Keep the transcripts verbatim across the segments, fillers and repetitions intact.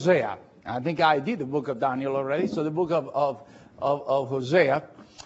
Hosea. I think I did the book of Daniel already, so the book of, of, of, of Hosea.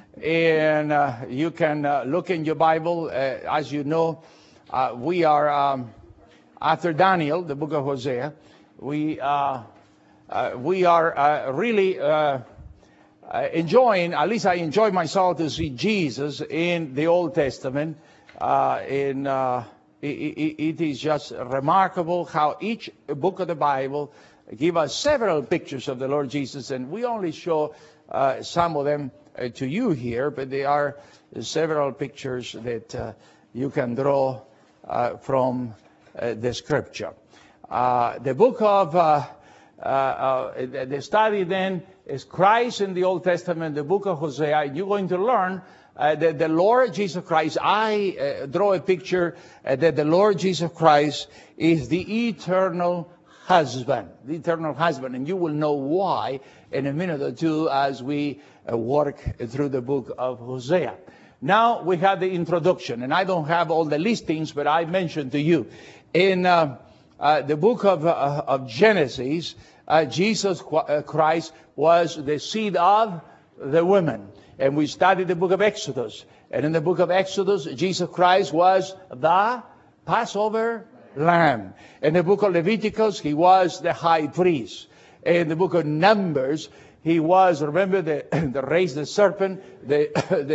And uh, you can uh, look in your Bible. Uh, as you know, uh, we are, um, after Daniel, the book of Hosea, we, uh, uh, we are uh, really uh, uh, enjoying, at least I enjoy myself to see Jesus in the Old Testament. Uh, in, uh, it, it, it is just remarkable how each book of the Bible give us several pictures of the Lord Jesus, and we only show uh, some of them uh, to you here, but there are several pictures that uh, you can draw uh, from uh, the Scripture. Uh, the book of uh, uh, uh, the study then is Christ in the Old Testament, the book of Hosea, and you're going to learn uh, that the Lord Jesus Christ, I uh, draw a picture uh, that the Lord Jesus Christ is the eternal husband, the eternal husband, and you will know why in a minute or two as we uh, work through the book of Hosea. Now we have the introduction, and I don't have all the listings, but I mentioned to you in uh, uh, the book of, uh, of Genesis, uh, Jesus Christ was the seed of the woman, and we studied the book of Exodus, and in the book of Exodus, Jesus Christ was the Passover Lamb. In the book of Leviticus, he was the high priest. In the book of Numbers, he was, remember, the, the raised the serpent, the,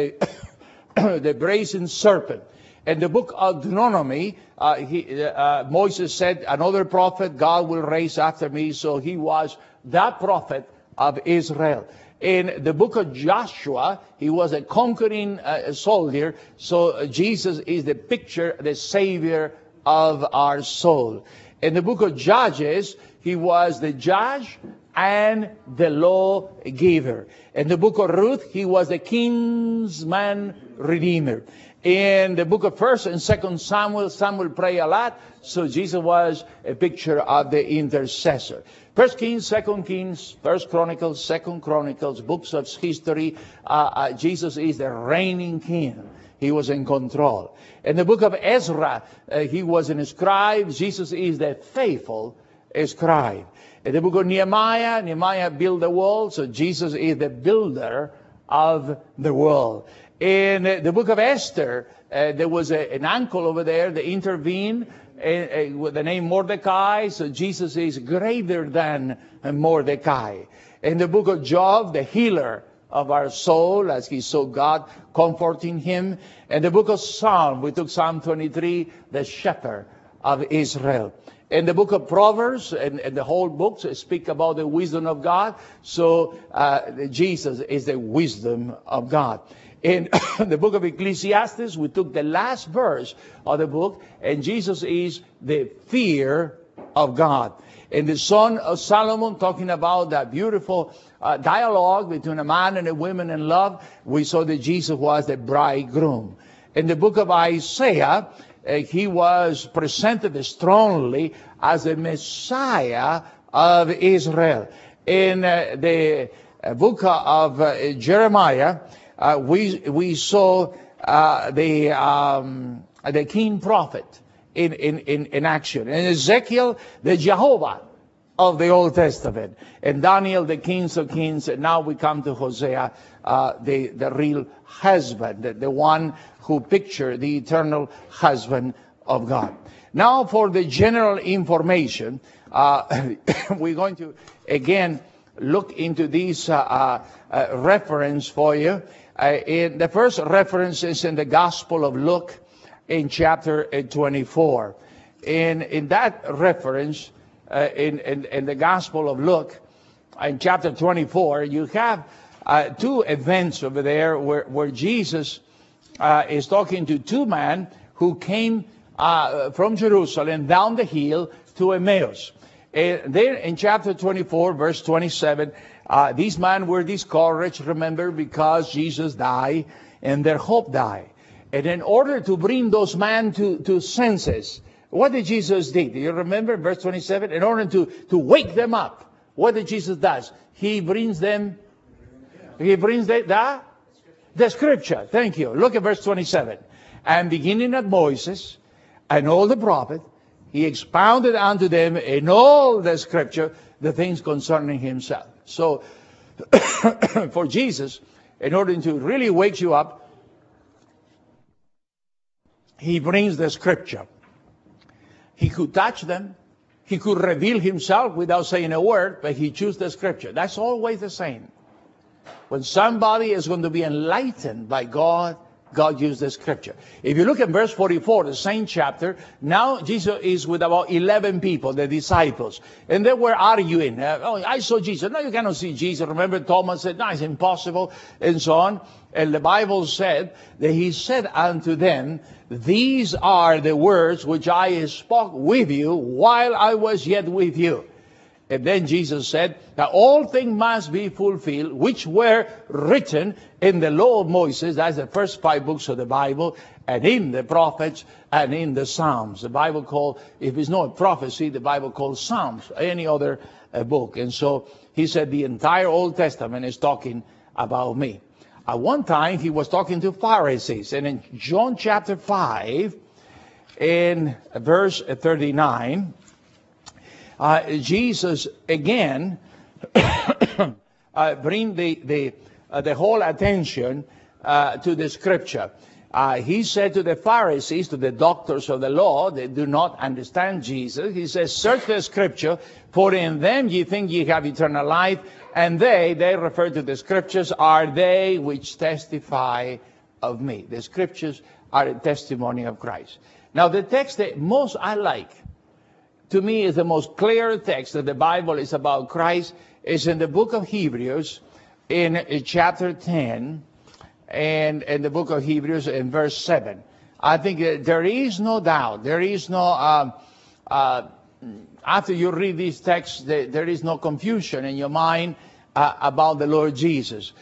the, the brazen serpent. In the book of Deuteronomy, uh, he, uh, Moses said, another prophet God will raise after me. So he was the prophet of Israel. In the book of Joshua, he was a conquering uh, soldier. So uh, Jesus is the picture, the Savior of our soul. In the book of Judges, he was the judge and the lawgiver. In the book of Ruth, he was the kinsman redeemer. In the book of First and Second Samuel, Samuel prayed a lot, so Jesus was a picture of the intercessor. First Kings, Second Kings, First Chronicles, Second Chronicles, books of history. Uh, uh, Jesus is the reigning king. He was in control. In the book of Ezra, uh, he was a scribe. Jesus is the faithful scribe. In the book of Nehemiah, Nehemiah built the wall, so Jesus is the builder of the wall. In uh, the book of Esther, uh, there was a, an uncle over there that intervened uh, uh, with the name Mordecai, so Jesus is greater than Mordecai. In the book of Job, the healer of our soul, as he saw God comforting him. In the book of Psalm, we took Psalm twenty-three, the shepherd of Israel. In the book of Proverbs, and, and the whole books speak about the wisdom of God. So uh, Jesus is the wisdom of God. In the book of Ecclesiastes, we took the last verse of the book, and Jesus is the fear of God. In the Song of Solomon, talking about that beautiful uh, dialogue between a man and a woman in love, we saw that Jesus was the bridegroom. In the book of Isaiah, uh, he was presented strongly as the Messiah of Israel. In uh, the uh, book of uh, Jeremiah, uh, we we saw uh, the um, the king prophet in, in, in, in action. In Ezekiel, the Jehovah of the Old Testament. And Daniel, the kings of kings. And now we come to Hosea, uh, the, the real husband, the, the one who pictured the eternal husband of God. Now for the general information, uh, we're going to again look into these uh, uh, uh, reference for you. Uh, in the first reference is in the Gospel of Luke, in chapter twenty-four. In, in that reference, uh, in, in, in the Gospel of Luke, in chapter twenty-four, you have uh, two events over there where, where Jesus uh, is talking to two men who came uh, from Jerusalem down the hill to Emmaus. And there in chapter twenty-four, verse twenty-seven, uh, these men were discouraged, remember, because Jesus died and their hope died. And in order to bring those men to, to senses, what did Jesus do? Do you remember verse twenty-seven? In order to, to wake them up, what did Jesus does? He brings them, he brings the, the, the scripture. Thank you. Look at verse twenty-seven. And beginning at Moses and all the prophets, he expounded unto them in all the scripture the things concerning himself. So for Jesus, in order to really wake you up, he brings the scripture. He could touch them. He could reveal himself without saying a word, but he chose the scripture. That's always the same. When somebody is going to be enlightened by God, God used the scripture. If you look at verse forty-four, the same chapter, now Jesus is with about eleven people, the disciples. And they were arguing. Uh, oh, I saw Jesus. No, you cannot see Jesus. Remember Thomas said, no, it's impossible, and so on. And the Bible said that he said unto them, these are the words which I spoke with you while I was yet with you. And then Jesus said that all things must be fulfilled, which were written in the law of Moses. That's the first five books of the Bible, and in the prophets, and in the Psalms. The Bible called, if it's not prophecy, the Bible calls Psalms, any other uh, book. And so he said the entire Old Testament is talking about me. At one time, he was talking to Pharisees. And in John chapter five, in verse thirty-nine, Uh, Jesus again uh, bring the the uh, the whole attention uh, to the scripture. Uh, he said to the Pharisees, to the doctors of the law, they do not understand Jesus. He says, search the scripture, for in them ye think ye have eternal life, and they, they refer to the scriptures, are they which testify of me. The scriptures are a testimony of Christ. Now the text that most I like, to me, is the most clear text that the Bible is about Christ, is in the book of Hebrews, in chapter ten, and in the book of Hebrews in verse seven. I think that there is no doubt, there is no, uh, uh, after you read these texts, there, there is no confusion in your mind uh, about the Lord Jesus.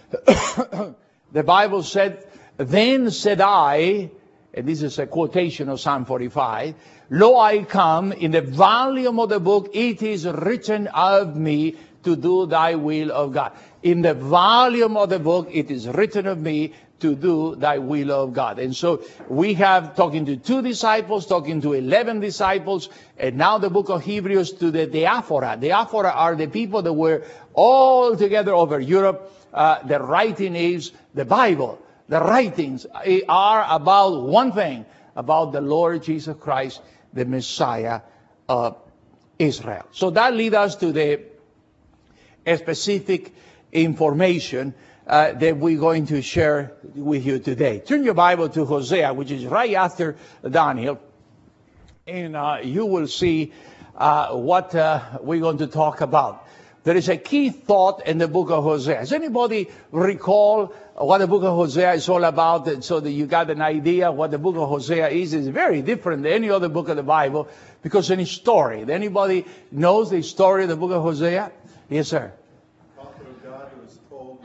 The Bible said, then said I, and this is a quotation of Psalm forty-five, lo, I come, in the volume of the book, it is written of me to do thy will of God. In the volume of the book, it is written of me to do thy will of God. And so we have talking to two disciples, talking to eleven disciples, and now the book of Hebrews to the Diaphora. Diaphora are the people that were all together over Europe. Uh, the writing is the Bible. The writings are about one thing, about the Lord Jesus Christ, the Messiah of Israel. So that leads us to the specific information uh, that we're going to share with you today. Turn your Bible to Hosea, which is right after Daniel, and uh, you will see uh, what uh, we're going to talk about. There is a key thought in the book of Hosea. Does anybody recall what the book of Hosea is all about, so that you got an idea what the book of Hosea is? It's very different than any other book of the Bible because it's a story. Anybody knows the story of the book of Hosea? Yes, sir. Prophet of God who was told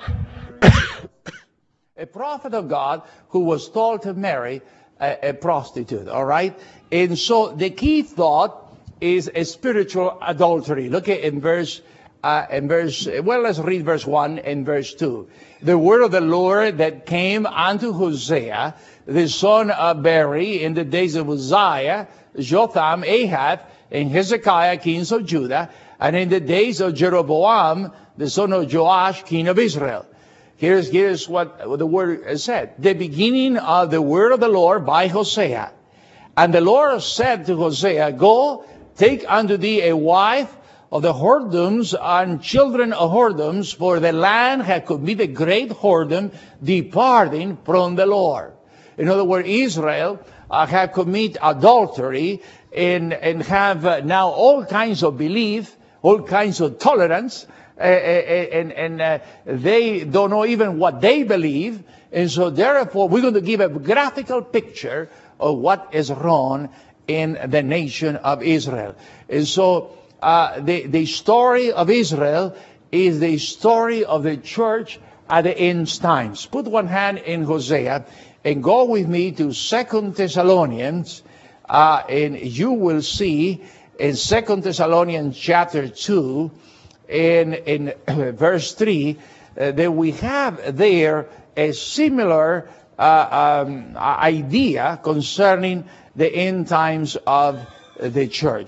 a prophet of God who was told to marry a, a prostitute, all right? And so the key thought is a spiritual adultery. Look at in verse Uh, in verse, well, let's read verse one and verse two. The word of the Lord that came unto Hosea, the son of Beri, in the days of Uzziah, Jotham, Ahaz, and Hezekiah, kings of Judah, and in the days of Jeroboam, the son of Joash, king of Israel. Here's, here's what the word said. The beginning of the word of the Lord by Hosea. And the Lord said to Hosea, go, take unto thee a wife of the whoredoms and children of whoredoms, for the land had committed great whoredom, departing from the Lord. In other words, Israel uh, had committed adultery and, and have uh, now all kinds of belief, all kinds of tolerance, uh, and, and uh, they don't know even what they believe. And so therefore, we're going to give a graphical picture of what is wrong in the nation of Israel. And so Uh, the, the story of Israel is the story of the church at the end times. Put one hand in Hosea and go with me to Second Thessalonians, uh, and you will see in Second Thessalonians chapter two, in, in verse three, uh, that we have there a similar uh, um, idea concerning the end times of the church.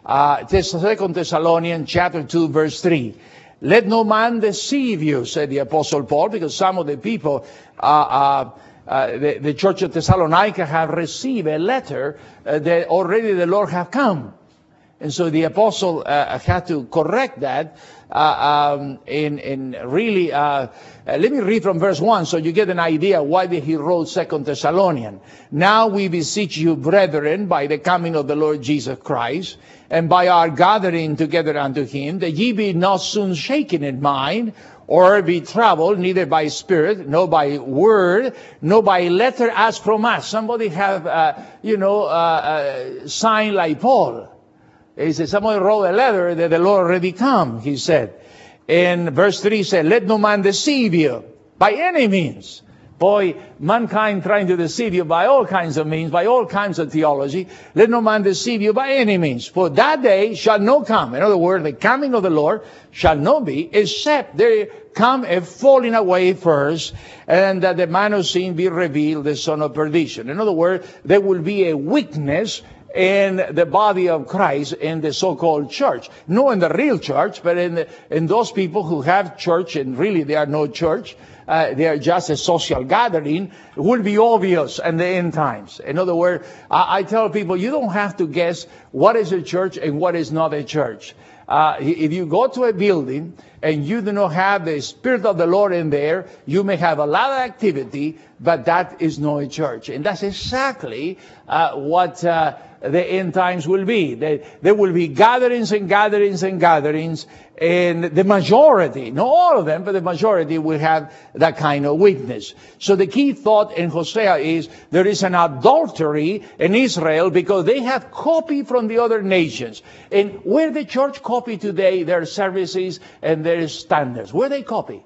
Uh, Second Thessalonians chapter two, verse three. Let no man deceive you, said the Apostle Paul, because some of the people, uh, uh, uh, the, the church of Thessalonica have received a letter uh, that already the Lord have come. And so the apostle uh, had to correct that uh, um, in, in really, uh, uh, let me read from verse one so you get an idea why did he wrote Second Thessalonians. Now we beseech you, brethren, by the coming of the Lord Jesus Christ, and by our gathering together unto him, that ye be not soon shaken in mind, or be troubled, neither by spirit, nor by word, nor by letter as from us. Somebody have, uh, you know, uh, uh, signed like Paul. He said, somebody wrote a letter that the Lord already come, he said. And verse three said, let no man deceive you by any means. Boy, mankind trying to deceive you by all kinds of means, by all kinds of theology. Let no man deceive you by any means. For that day shall not come. In other words, the coming of the Lord shall not be, except there come a falling away first, and that the man of sin be revealed, the son of perdition. In other words, there will be a weakness in the body of Christ, in the so-called church. Not in the real church, but in, the, in those people who have church, and really they are no church. Uh, they are just a social gathering. It will be obvious in the end times. In other words, I, I tell people, you don't have to guess what is a church and what is not a church. Uh, if you go to a building and you do not have the Spirit of the Lord in there, you may have a lot of activity, but that is not a church. And that's exactly uh, what uh, the end times will be. They, there will be gatherings and gatherings and gatherings, and the majority, not all of them, but the majority will have that kind of weakness. So the key thought in Hosea is there is an adultery in Israel because they have copied from the other nations. And where the church copy today their services and their standards, where they copy?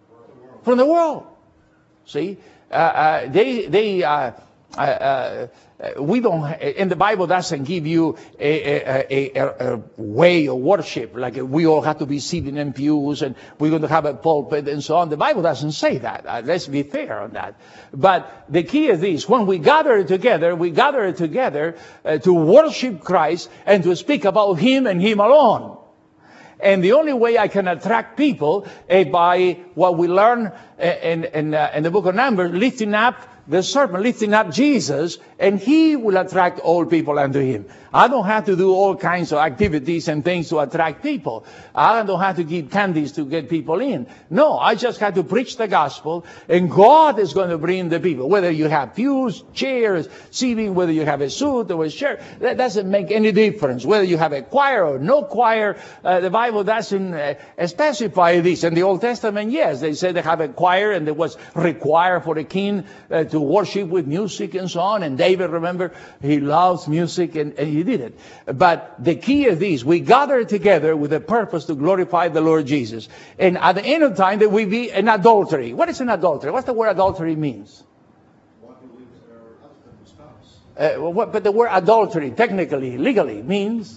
From the world. See, uh, uh, they they uh, uh, uh, we don't. And the Bible doesn't give you a, a, a, a way of worship like we all have to be sitting in pews and we're going to have a pulpit and so on. The Bible doesn't say that. Uh, let's be fair on that. But the key is this: when we gather together, we gather together uh, to worship Christ and to speak about Him and Him alone. And the only way I can attract people is by what we learn in, in, uh, in the book of Numbers, lifting up the serpent, lifting up Jesus, and He will attract all people unto Him. I don't have to do all kinds of activities and things to attract people. I don't have to give candies to get people in. No, I just have to preach the gospel, and God is going to bring the people. Whether you have pews, chairs, seating, whether you have a suit or a shirt, that doesn't make any difference. Whether you have a choir or no choir, uh, the Bible doesn't uh, specify this. In the Old Testament, yes, they said they have a choir, and it was required for the king uh, to worship with music and so on. And David, remember, he loves music, and, and he did it. But the key is this: we gather together with a purpose to glorify the Lord Jesus. And at the end of time, there will be an adultery. What is an adultery? What's the word adultery means? One who leaves their husband or spouse. Uh, well, what, but the word adultery, technically, legally, means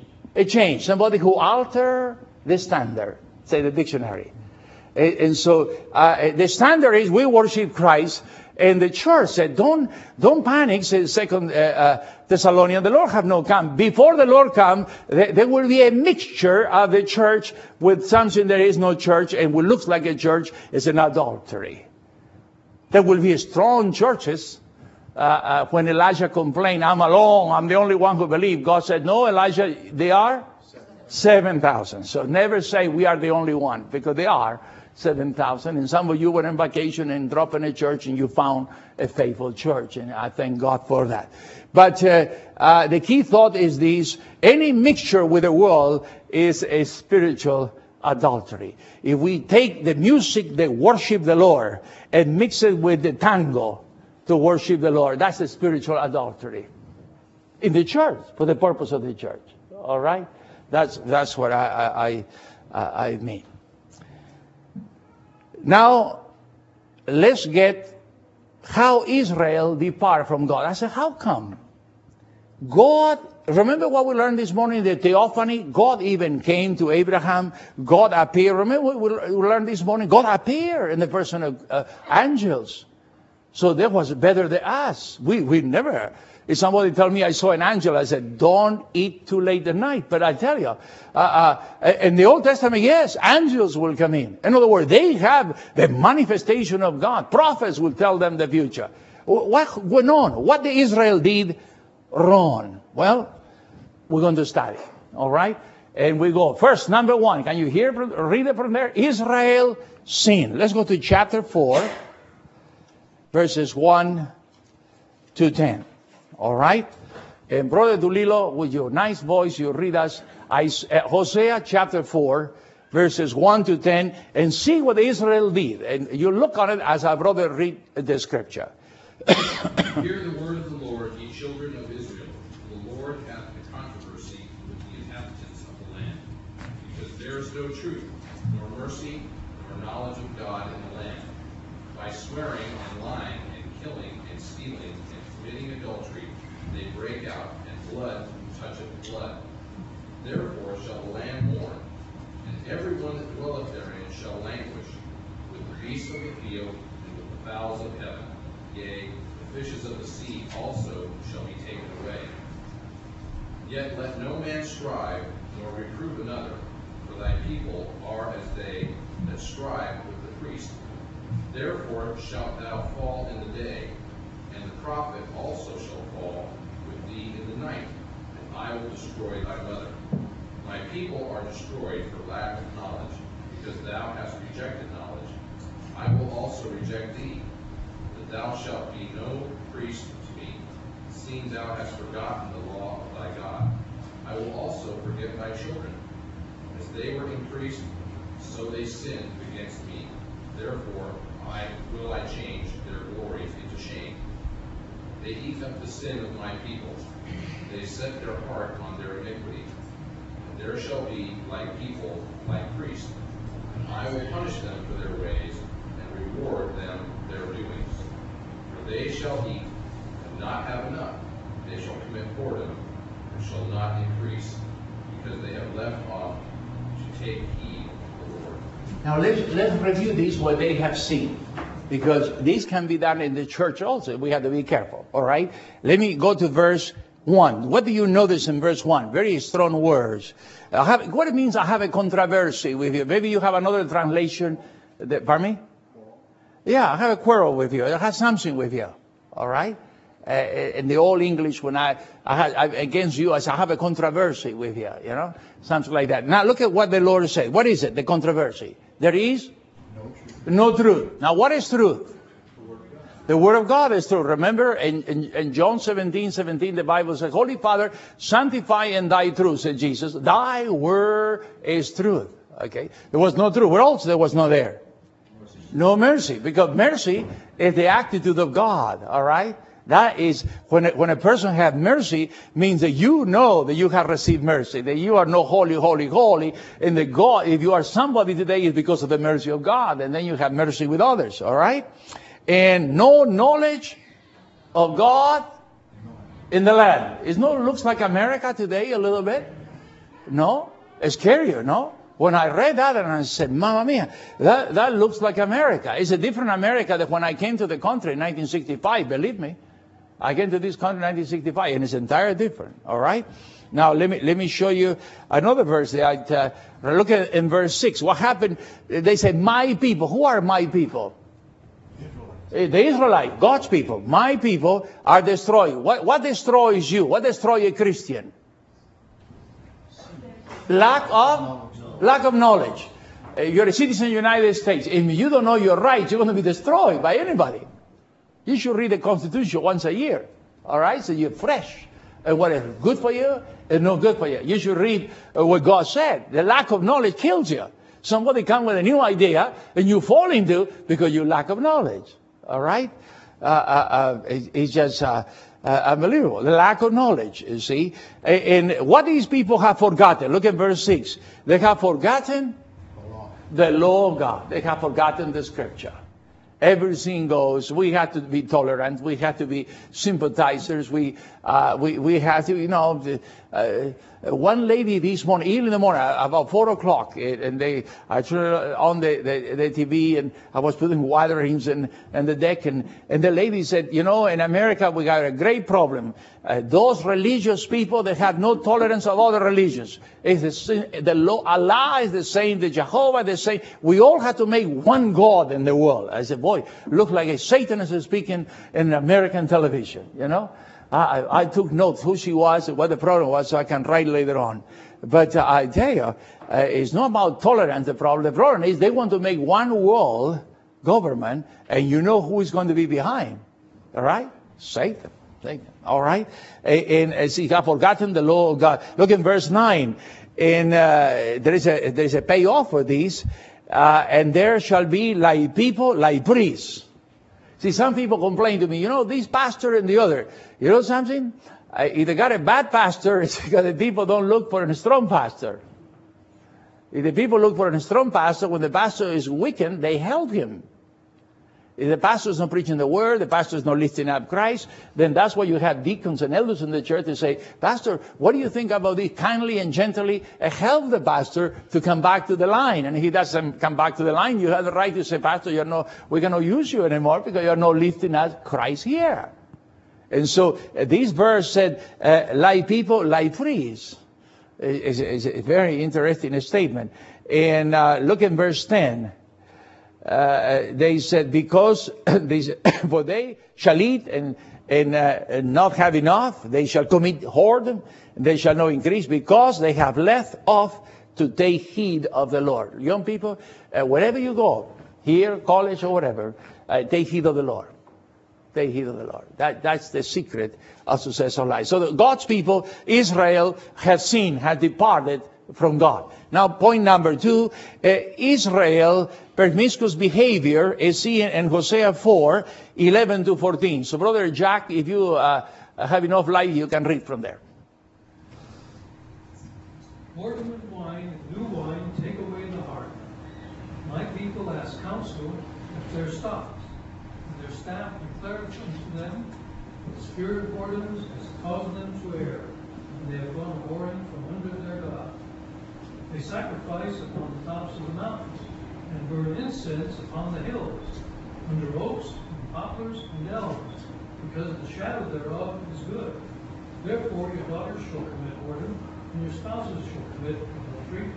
a change. Somebody who alter the standard, say the dictionary. And, and so uh, the standard is we worship Christ. And the church said, don't, don't panic, says Second uh, uh, Thessalonians, the Lord have not come. Before the Lord come, there, there will be a mixture of the church with something there is no church, and what looks like a church is an adultery. There will be strong churches. Uh, uh, when Elijah complained, I'm alone, I'm the only one who believes. God said, no, Elijah, they are seven thousand. So never say we are the only one, because they are seven thousand. And some of you were on vacation and dropped in a church and you found a faithful church. And I thank God for that. But uh, uh, the key thought is this: any mixture with the world is a spiritual adultery. If we take the music that worship the Lord and mix it with the tango to worship the Lord, that's a spiritual adultery in the church, for the purpose of the church. All right? That's, that's what I, I, I, I mean. Now, let's get how Israel depart from God. I said, how come? God, remember what we learned this morning, the theophany? God even came to Abraham. God appeared. Remember what we learned this morning? God appeared in the person of uh, angels. So that was better than us. We we never. If somebody tell me I saw an angel, I said, don't eat too late at night. But I tell you, uh, uh, in the Old Testament, yes, angels will come in. In other words, they have the manifestation of God. Prophets will tell them the future. What went on? What the Israel did wrong? Well, we're going to study. All right? And we go. First, number one. Can you hear, read it from there? Israel sinned. Let's go to chapter four, verses one to ten. All right? And Brother Dulilo, with your nice voice, you read us Hosea chapter four, verses one to ten, and see what Israel did. And you look on it as our brother read the scripture. Hear the word of the Lord, ye children of Israel. The Lord hath a controversy with the inhabitants of the land, because there is no truth, nor mercy, nor knowledge of God in the land. By swearing and lying and killing and stealing and committing adultery, they break out, and blood toucheth blood. Therefore shall the land mourn, and every one that dwelleth therein shall languish, with the beasts of the field and with the fowls of heaven. Yea, the fishes of the sea also shall be taken away. Yet let no man strive, nor reprove another, for thy people are as they that strive with the priest. Therefore shalt thou fall in the day, and the prophet also shall fall with thee in the night, and I will destroy thy mother. My people are destroyed for lack of knowledge, because thou hast rejected knowledge. I will also reject thee, that thou shalt be no priest to me, seeing thou hast forgotten the law of thy God. I will also forget thy children. As they were increased, so they sinned against me. Therefore I will I change their glory into shame. They eat up the sin of my people. They set their heart on their iniquity. And there shall be like people, like priests. And I will punish them for their ways, and reward them their doings. For they shall eat, and not have enough. They shall commit whoredom, and shall not increase, because they have left off to take heed of the Lord. Now let's, let's review these what they have seen. Because this can be done in the church also. We have to be careful. All right? Let me go to verse one. What do you notice in verse one? Very strong words. I have, what it means, I have a controversy with you. Maybe you have another translation. That, pardon me? Yeah, I have a quarrel with you. I have something with you. All right? Uh, in the Old English, when I, I had I, against you, I said, I have a controversy with you. You know? Something like that. Now look at what the Lord said. What is it, the controversy? There is No truth. no truth. Now what is truth? The Word of God is true. Remember in, in, in John seventeen, seventeen, the Bible says, Holy Father, sanctify in thy truth, said Jesus. Thy word is truth. Okay? There was no truth. Where else there was no there? No mercy. Because mercy is the attitude of God. All right? That is, when a, when a person has mercy, means that you know that you have received mercy, that you are no holy, holy, holy. And that God, if you are somebody today, it's because of the mercy of God. And then you have mercy with others. All right? And no knowledge of God in the land. It no looks like America today a little bit. No? It's scarier, no? When I read that and I said, Mamma mia, that, that looks like America. It's a different America than when I came to the country in nineteen sixty-five, believe me. I came to this country in nineteen sixty-five, and it's entirely different. All right? Now, let me let me show you another verse. That, uh, look at in verse six. What happened? They said, my people. Who are my people? Israelites. The Israelite, God's people. My people are destroyed. What, what destroys you? What destroys a Christian? Lack of, lack of knowledge. Uh, you're a citizen of the United States. If you don't know your rights, you're going to be destroyed by anybody. You should read the Constitution once a year. All right? So you're fresh. And what is good for you is not good for you. You should read uh, what God said. The lack of knowledge kills you. Somebody comes with a new idea and you fall into because you lack of knowledge. All right? Uh, uh, uh, it, it's just uh, uh, unbelievable. The lack of knowledge, you see. And, and what these people have forgotten. Look at verse six. They have forgotten The law. the law of God. They have forgotten the scripture. Everything goes. We have to be tolerant. We have to be sympathizers. We uh, we we have to, you know, Uh, one lady this morning, early in the morning, about four o'clock, and they, I turned on the, the, the T V, and I was putting waterings and, and the deck, and, and the lady said, you know, in America we got a great problem. Uh, those religious people that have no tolerance of other religions. It's the, the law, Allah is the same, the Jehovah the same. We all have to make one God in the world. I said, boy, look like a Satanist speaking in American television, you know. I, I took notes who she was, what the problem was, so I can write later on. But uh, I tell you, uh, it's not about tolerance, the problem. The problem is they want to make one world government, and you know who is going to be behind. All right? Satan. Satan. All right? And, and see, I've forgotten the law of God. Look in verse nine. And uh, there is a there is a payoff for these. Uh, and there shall be like people, like priests. See, some people complain to me, you know, this pastor and the other. You know something? I, if they got a bad pastor, it's because the people don't look for a strong pastor. If the people look for a strong pastor, when the pastor is weakened, they help him. If the pastor is not preaching the word, the pastor is not lifting up Christ, then that's why you have deacons and elders in the church to say, Pastor, what do you think about this? Kindly and gently uh, help the pastor to come back to the line. And if he doesn't come back to the line, you have the right to say, Pastor, you're not, we're going to use you anymore because you're not lifting up Christ here. And so uh, this verse said, uh, like people, like priests. It's, it's a very interesting statement. And uh, look at verse ten. Uh, they said, because they said, for they shall eat and, and, uh, and not have enough, they shall commit whoredom, and they shall not increase, because they have left off to take heed of the Lord. Young people, uh, wherever you go, here, college, or whatever, uh, take heed of the Lord. Take heed of the Lord. That, that's the secret of successful life. So the, God's people, Israel, has sinned, has departed from God. Now, point number two, uh, Israel, promiscuous behavior is seen in Hosea four, eleven to fourteen. So, Brother Jack, if you uh, have enough light, you can read from there. Whoredom and wine and new wine take away the heart. My people ask counsel if they're stopped. And their staff declares unto them, the spirit of whoredom has caused them to err, and they have gone whoring from under their God. They sacrifice upon the tops of the mountains, and burn incense upon the hills, under oaks and poplars and elms, because the shadow thereof is good. Therefore your daughters shall commit whoredom, and your spouses shall commit adultery.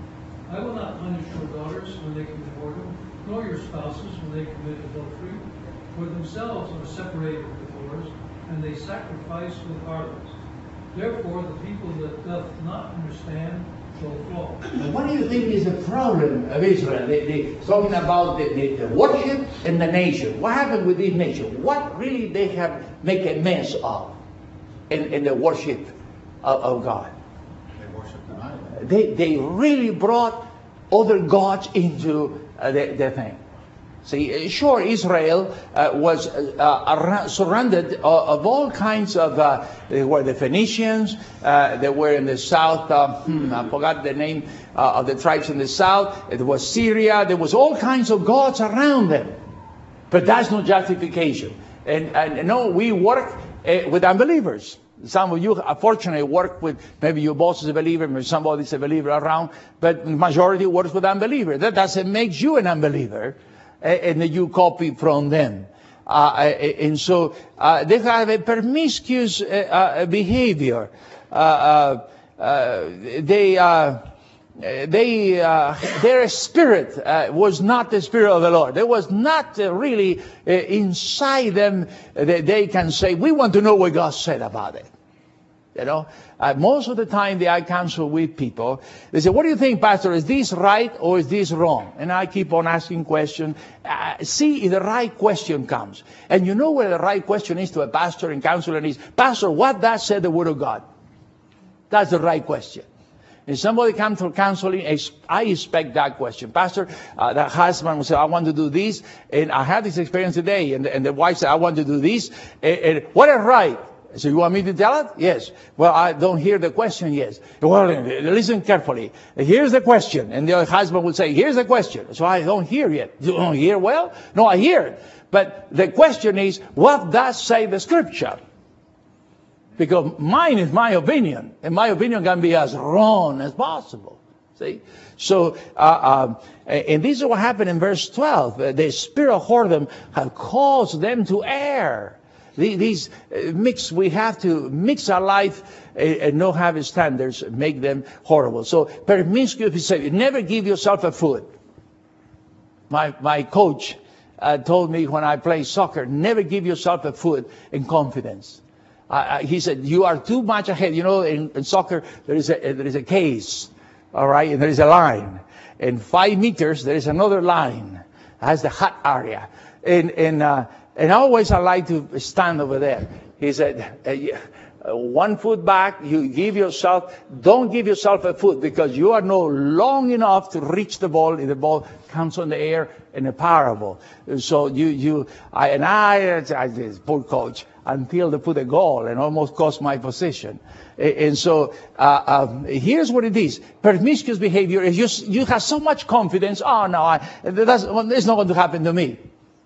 I will not punish your daughters when they commit whoredom, nor your spouses when they commit adultery, for themselves are separated with whores, and they sacrifice with harlots. Therefore the people that doth not understand shall fall. What do you think is the problem of Israel? They, they talking about the, the, the worship and the nation. What happened with this nation? What really they have make a mess of in, in the worship of, of God? They worship an idol. They, they really brought other gods into uh, the, the thing. See, sure, Israel uh, was uh, surrounded of, of all kinds of, uh, they were the Phoenicians, uh, they were in the south, uh, hmm, I forgot the name uh, of the tribes in the south, it was Syria, there was all kinds of gods around them. But that's no justification. And, and no, we work uh, with unbelievers. Some of you, unfortunately, work with, maybe your boss is a believer, maybe somebody's a believer around, but the majority works with unbelievers. That doesn't make you an unbeliever. And you copy from them. Uh, and so uh, they have a promiscuous uh, uh, behavior. Uh, uh, uh, they, uh, they, uh, their spirit uh, was not the spirit of the Lord. There was not uh, really uh, inside them that they can say, we want to know what God said about it. You know, uh, most of the time they I counsel with people. They say, what do you think, Pastor? Is this right or is this wrong? And I keep on asking questions. Uh, see if the right question comes. And you know where the right question is to a pastor and counselor is, Pastor, what does say the Word of God? That's the right question. If somebody comes for counseling, I expect that question. Pastor, uh, the husband will say, I want to do this. And I had this experience today. And, and the wife said, I want to do this. And, and what is right? So you want me to tell it? Yes. Well, I don't hear the question yet. Well, listen carefully. Here's the question. And the husband will say, here's the question. So I don't hear yet. You don't hear well? No, I hear it. But the question is, what does say the scripture? Because mine is my opinion, and my opinion can be as wrong as possible. See? So, uh, um, and this is what happened in verse twelve. The spirit of whoredom have caused them to err. These mix, we have to mix our life and not have standards, make them horrible. So, promiscuous behavior. Never give yourself a foot. My, my coach uh, told me when I play soccer, never give yourself a foot in confidence. Uh, he said, you are too much ahead. You know, in, in soccer, there is a, there is a case, all right, and there is a line. In five meters, there is another line. That's the hot area. And, and, uh, and always I like to stand over there. He said, uh, one foot back, you give yourself, don't give yourself a foot because you are not long enough to reach the ball. The ball comes on the air in a parable. So you, you, I, and I, I this poor coach, until they put a goal and almost cost my position. And so uh, um, here's what it is. Promiscuous behavior is just, you have so much confidence. Oh, no, I, that's, well, it's not going to happen to me.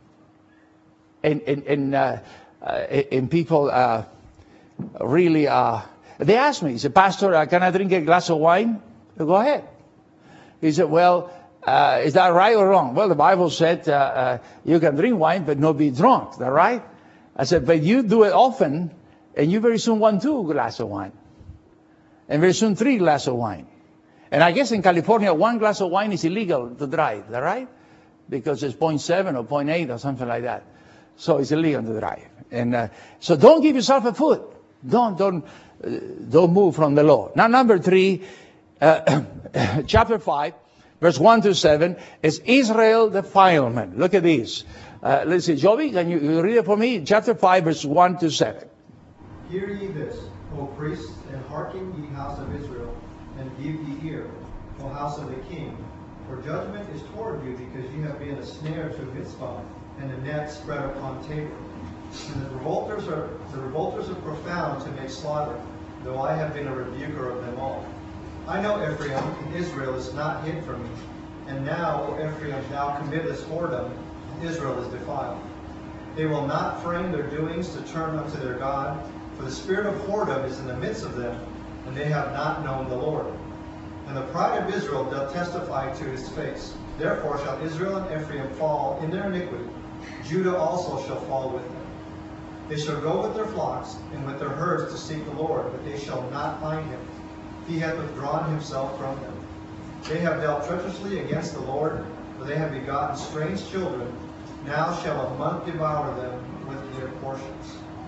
And, and, and, uh, uh, and people uh, really, uh, they asked me, he said, Pastor, uh, can I drink a glass of wine? I go ahead. He said, well, uh, is that right or wrong? Well, the Bible said uh, uh, you can drink wine, but not be drunk. Is that right? I said, but you do it often, and you very soon want two glasses of wine. And very soon three glasses of wine. And I guess in California, one glass of wine is illegal to drive. Is that right? Because it's zero point seven or zero point eight or something like that. So it's illegal to drive. And uh, so don't give yourself a foot. Don't, don't, uh, don't move from the law. Now, number three, uh, chapter five, verse one to seven, is Israel defilement. Look at this. Uh, let's see, Joby, can you, you read it for me? Chapter five, verse one to seven. Hear ye this, O priests, and hearken ye house of Israel, and give ye ear, O house of the king. For judgment is toward you, because ye have been a snare to Mizpah, and a net spread upon Tabor. And the revolters are the revolters are profound to make slaughter, though I have been a rebuker of them all. I know Ephraim, and Israel is not hid from me. And now, O Ephraim, thou committest whoredom, and Israel is defiled. They will not frame their doings to turn unto their God, for the spirit of whoredom is in the midst of them, and they have not known the Lord. And the pride of Israel doth testify to his face. Therefore shall Israel and Ephraim fall in their iniquity. Judah also shall fall with them. They shall go with their flocks and with their herds to seek the Lord, but they shall not find him. He hath withdrawn himself from them. They have dealt treacherously against the Lord, for they have begotten strange children. Now shall a month devour them with their portions.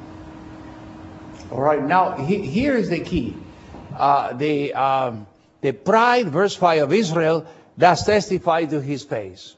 All right, now he, here is the key. Uh, the, um, the pride, verse five of Israel, does testify to his face.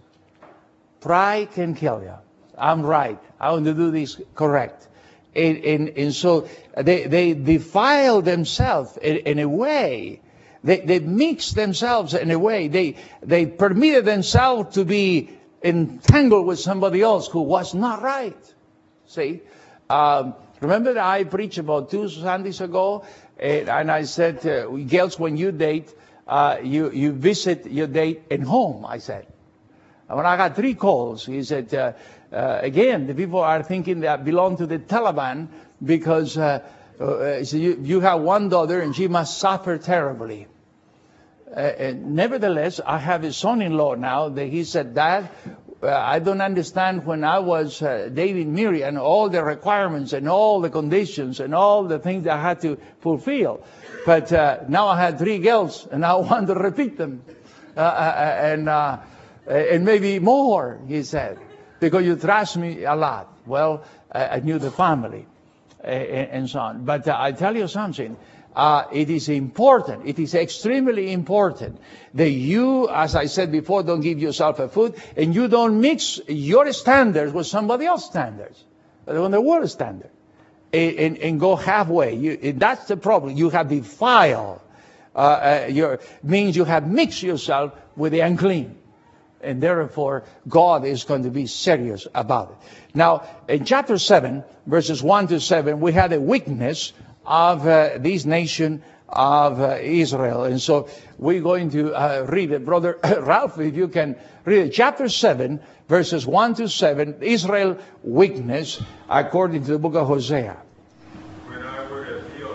Pride can kill you. I'm right. I want to do this correct. And, and, and so they, they defile themselves in, in a way. They, they mix themselves in a way. They, they permitted themselves to be entangled with somebody else who was not right. See? Um, remember that I preached about two Sundays ago, and, and I said, uh, girls, when you date, uh, you, you visit your date at home, I said. And when I got three calls, he said, uh, uh, again, the people are thinking that belong to the Taliban because uh, uh, so you, you have one daughter and she must suffer terribly. Uh, and nevertheless, I have a son-in-law now that he said, Dad, uh, I don't understand when I was uh, dating Miriam, all the requirements and all the conditions and all the things that I had to fulfill. But uh, now I had three girls and I want to repeat them. Uh, uh, and, uh, and maybe more, he said, because you trust me a lot. Well, uh, I knew the family uh, and, and so on. But uh, I tell you something. Uh, it is important, it is extremely important that you, as I said before, don't give yourself a foot and you don't mix your standards with somebody else's standards, on the world standard, and, and, and go halfway. You, and that's the problem. You have defiled, uh, uh, your, means you have mixed yourself with the unclean. And therefore, God is going to be serious about it. Now, in chapter seven, verses one to seven, we had a weakness of uh, this nation of uh, Israel. And so we're going to uh, read it. Brother Ralph, if you can read it. Chapter seven, verses one to seven, Israel weakness, according to the book of Hosea. When I were at the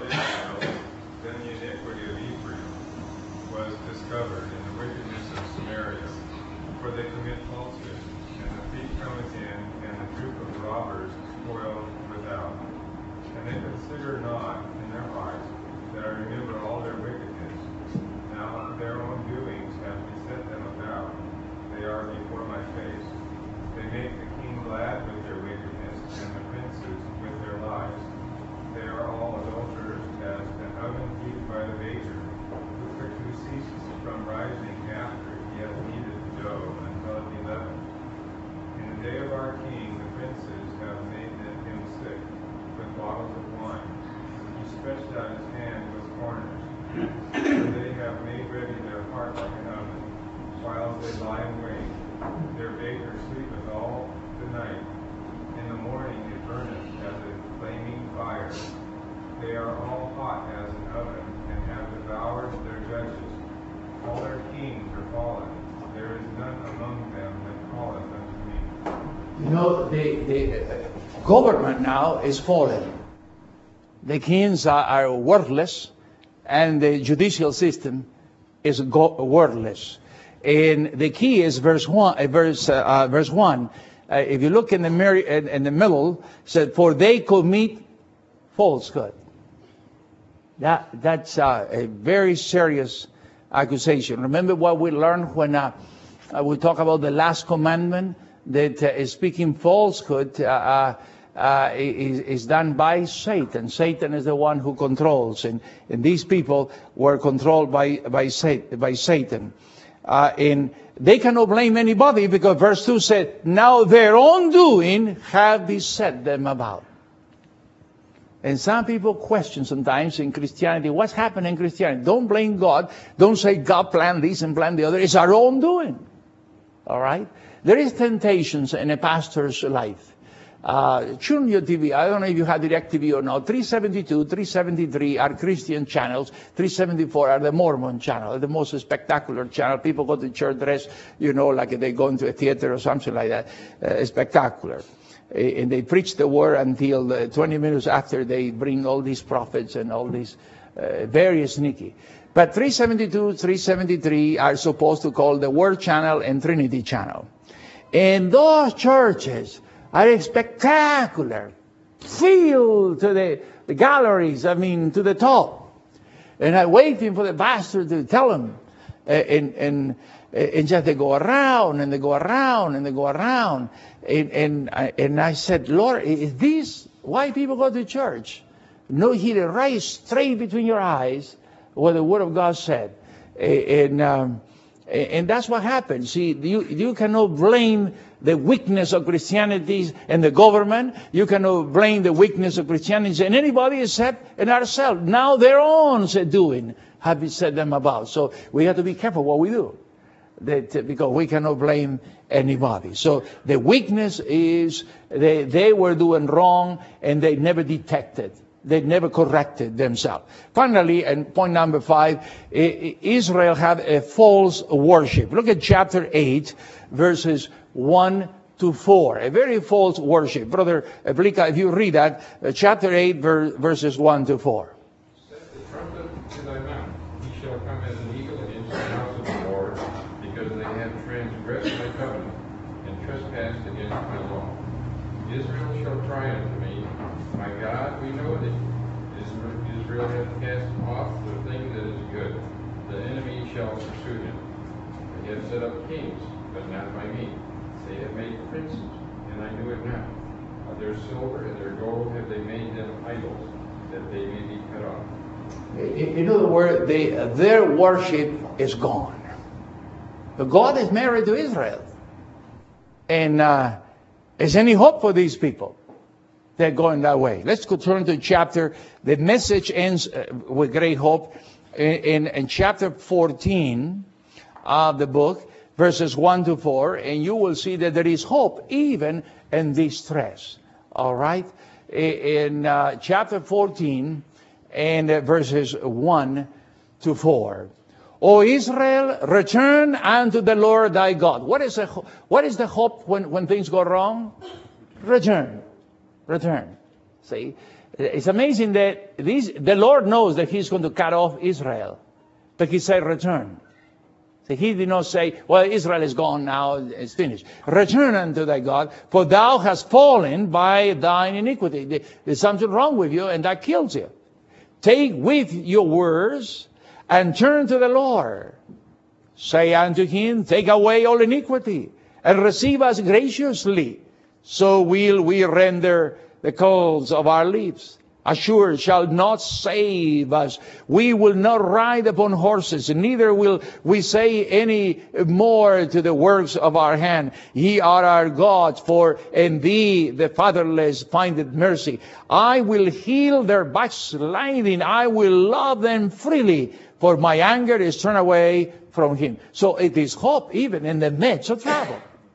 for they commit falsehood, and the thief cometh in, and the troop of robbers spoil without. And they consider not in their hearts that I remember all their wickedness. Now their own doings have beset them about. They are before my face. They make the king glad with their wickedness, and the princes with their lies. They are all adulterers, as an oven heated by the baker, who, who ceases from rising after he has kneaded the dough until it be leavened. In the day of our king, the princes have made him sick with bottles of wine. He stretched out his hand with corners. For they have made ready their heart like an oven, while they lie in wait. Their baker sleepeth all the night. In the morning it burneth as a flaming fire. They are all hot as an oven, and have devoured their judges. All their kings are fallen. There is none among them that calleth unto me. You know, the, the uh, government now is fallen. The kings are, are worthless, and the judicial system is go- worthless. And the key is verse one. Uh, verse uh, uh, verse one. Uh, if you look in the mir- in, in the middle, said, "For they commit falsehood." That that's uh, a very serious accusation. Remember what we learned when uh, uh, we talk about the last commandment, that uh, speaking falsehood uh, uh, is, is done by Satan. Satan is the one who controls, and, and these people were controlled by by, Satan, by Satan. Uh, and they cannot blame anybody, because verse two said, "Now their own doing have beset them about." And some people question sometimes in Christianity, what's happened in Christianity? Don't blame God. Don't say God planned this and planned the other. It's our own doing. All right? There is temptations in a pastor's life. Uh, tune your T V. I don't know if you have DirecTV or not. three seventy-two, three seventy-three are Christian channels. three seventy-four are the Mormon channel, the most spectacular channel. People go to church dressed, you know, like they go into a theater or something like that. Uh, spectacular. And they preach the word until uh, twenty minutes after they bring all these prophets and all these uh, very sneaky. But three seventy-two, three seventy-three are supposed to call the Word Channel and Trinity Channel. And those churches are spectacular, filled to the, the galleries, I mean, to the top. And I'm waiting for the pastor to tell them. Uh, and, and, and just they go around, and they go around, and they go around. And, and, I, and I said, Lord, is this why people go to church? No, hit it right straight between your eyes, what the Word of God said. And, um, and that's what happens. See, you, you cannot blame the weakness of Christianity and the government. You cannot blame the weakness of Christianity and anybody except in ourselves. Now their own doing have set them about. So we have to be careful what we do, that because we cannot blame anybody. So the weakness is they, they were doing wrong and they never detected. They never corrected themselves. Finally, and point number five, Israel had a false worship. Look at chapter eight, verses one to four. A very false worship. Brother Blika, if you read that, uh, chapter eight, ver- verses one to four. Set the trumpet to thy mouth. He shall come as an eagle against the house of the Lord, because they have transgressed my covenant and trespassed against my law. Israel shall cry unto me, my God, we know thee. Israel, Israel hath cast off the thing that is good. The enemy shall pursue him. They have set up kings, but not by me. They have made princes, and I knew it not. Of their silver and their gold have they made them idols, that they may be cut off. In other words, they, their worship is gone. But God is married to Israel. And uh, is any hope for these people? They're going that way. Let's go turn to chapter. The message ends uh, with great hope in, in, in chapter fourteen of the book, verses one to four, and you will see that there is hope even in distress. All right? In uh, chapter fourteen and uh, verses one to four. O Israel, return unto the Lord thy God. What is the, what is the hope when, when things go wrong? Return. Return. See? It's amazing that these, the Lord knows that He's going to cut off Israel. But He said, return. See, he did not say, well, Israel is gone now, it's finished. Return unto thy God, for thou hast fallen by thine iniquity. There's something wrong with you, and that kills you. Take with your words and turn to the Lord. Say unto him, take away all iniquity, and receive us graciously. So will we render the calls of our lips. Assure shall not save us. We will not ride upon horses, neither will we say any more to the works of our hand, ye are our gods, for in thee the fatherless findeth mercy. I will heal their backsliding. I will love them freely, for my anger is turned away from him. So it is hope even in the midst of trouble.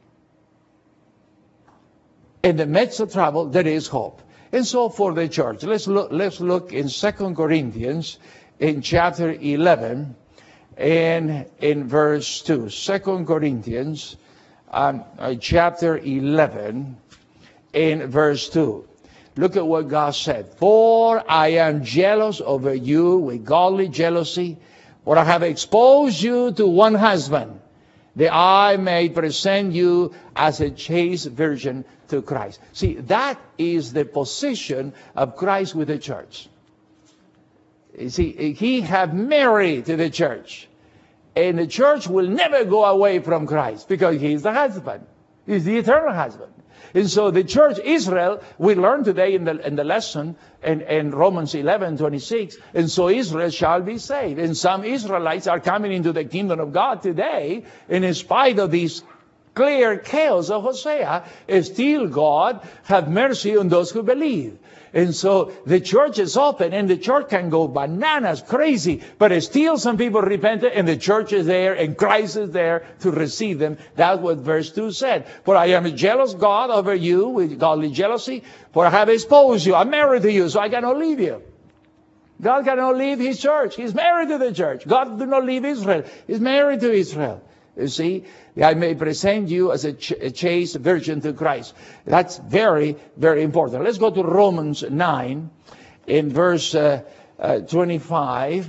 In the midst of trouble, there is hope. And so for the church, let's look, let's look in Second Corinthians in chapter eleven and in verse two. Second Corinthians um, uh, chapter eleven in verse two. Look at what God said. For I am jealous over you with godly jealousy, for I have exposed you to one husband, that I may present you as a chaste virgin to Christ. See, that is the position of Christ with the church. You see, he have married to the church. And the church will never go away from Christ because he is the husband. He's the eternal husband. And so the church, Israel, we learned today in the, in the lesson in, in Romans eleven twenty-six, and so Israel shall be saved. And some Israelites are coming into the kingdom of God today, and in spite of these clear chaos of Hosea, still God have mercy on those who believe. And so the church is open, and the church can go bananas, crazy, but still some people repented, and the church is there, and Christ is there to receive them. That's what verse two said. For I am a jealous God over you with godly jealousy, for I have exposed you. I'm married to you, so I cannot leave you. God cannot leave his church. He's married to the church. God did not leave Israel. He's married to Israel. You see, I may present you as a, ch a chaste virgin to Christ. That's very, very important. Let's go to Romans nine in verse uh, uh, twenty-five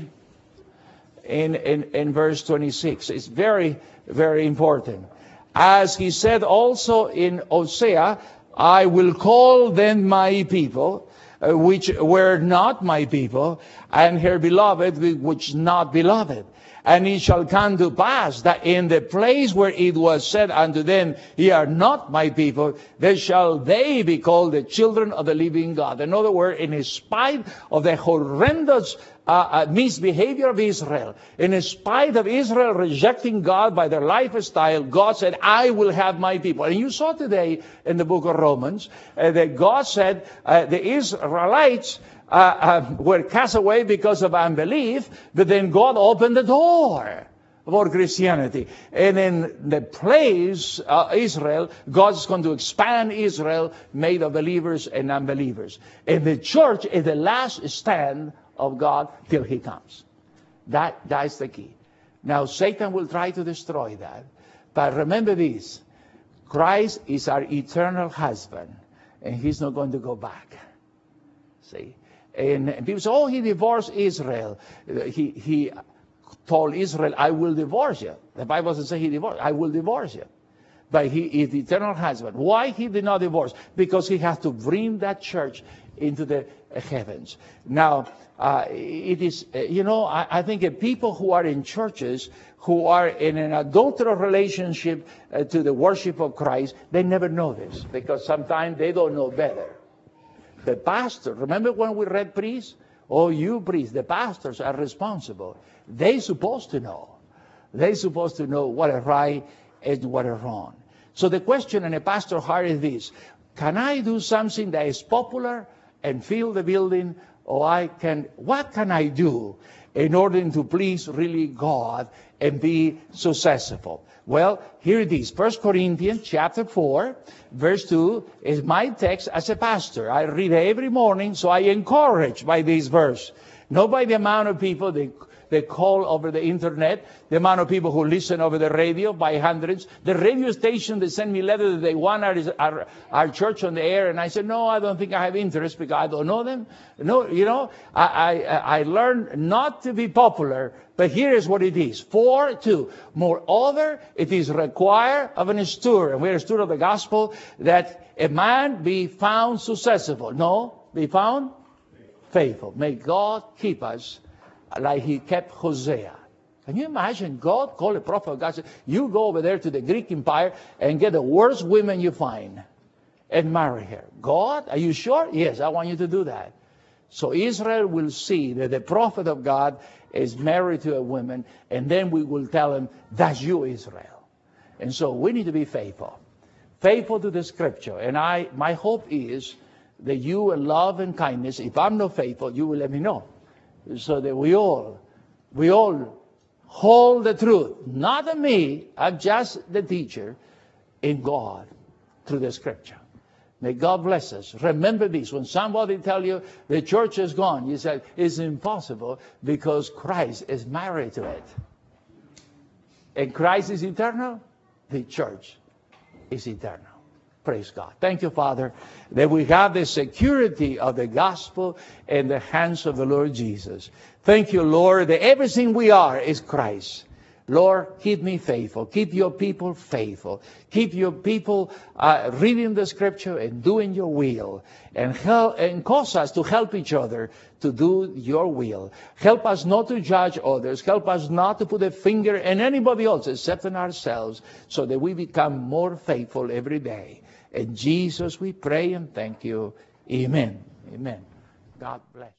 and in, in verse twenty-six. It's very, very important. As he said also in Hosea, I will call them my people, uh, which were not my people, and her beloved, which not beloved. And it shall come to pass that in the place where it was said unto them, ye are not my people, there shall they be called the children of the living God. In other words, in spite of the horrendous uh, uh, misbehavior of Israel, in spite of Israel rejecting God by their lifestyle, God said, I will have my people. And you saw today in the book of Romans uh, that God said uh, the Israelites Uh, uh, were cast away because of unbelief, but then God opened the door for Christianity. And in the place, uh, Israel, God's going to expand Israel, made of believers and unbelievers. And the church is the last stand of God till he comes. That, that's the key. Now, Satan will try to destroy that. But remember this, Christ is our eternal husband, and he's not going to go back. See? And people say, oh, he divorced Israel. He, he told Israel, I will divorce you. The Bible doesn't say he divorced. I will divorce you. But he is the eternal husband. Why he did not divorce? Because he has to bring that church into the heavens. Now, uh, it is, you know, I, I think that people who are in churches who are in an adulteral relationship uh, to the worship of Christ, they never know this because sometimes they don't know better. The pastor, remember when we read priests? Oh, you priests, the pastors are responsible. They're supposed to know. They're supposed to know what is right and what is wrong. So the question in a pastor's heart is this: can I do something that is popular and fill the building, or I can? What can I do in order to please really God and be successful? Well, here it is. First Corinthians chapter four, verse two is my text as a pastor. I read it every morning, so I encourage by this verse. Not by the amount of people that they call over the internet, the amount of people who listen over the radio by hundreds. The radio station, they send me letters that they want our, our, our church on the air. And I said, no, I don't think I have interest because I don't know them. No, you know, I, I, I learned not to be popular, but here is what it is. Four, two. Moreover, it is required of an steward, and we're a steward of the gospel, that a man be found successful. No, be found faithful. May God keep us like he kept Hosea. Can you imagine? God called a prophet of God, said, you go over there to the Greek Empire and get the worst women you find and marry her. God, are you sure? Yes, I want you to do that. So Israel will see that the prophet of God is married to a woman, and then we will tell him, that's you, Israel. And so we need to be faithful. Faithful to the scripture. And I, my hope is that you in love and kindness, if I'm not faithful, you will let me know. So that we all, we all hold the truth. Not in me, I'm just the teacher, in God, through the scripture. May God bless us. Remember this. When somebody tell you the church is gone, you say, it's impossible because Christ is married to it. And Christ is eternal. The church is eternal. Praise God. Thank you, Father, that we have the security of the gospel in the hands of the Lord Jesus. Thank you, Lord, that everything we are is Christ. Lord, keep me faithful. Keep your people faithful. Keep your people uh, reading the scripture and doing your will. And help, and cause us to help each other to do your will. Help us not to judge others. Help us not to put a finger in anybody else except in ourselves, so that we become more faithful every day. In Jesus we pray and thank you. Amen. Amen. God bless.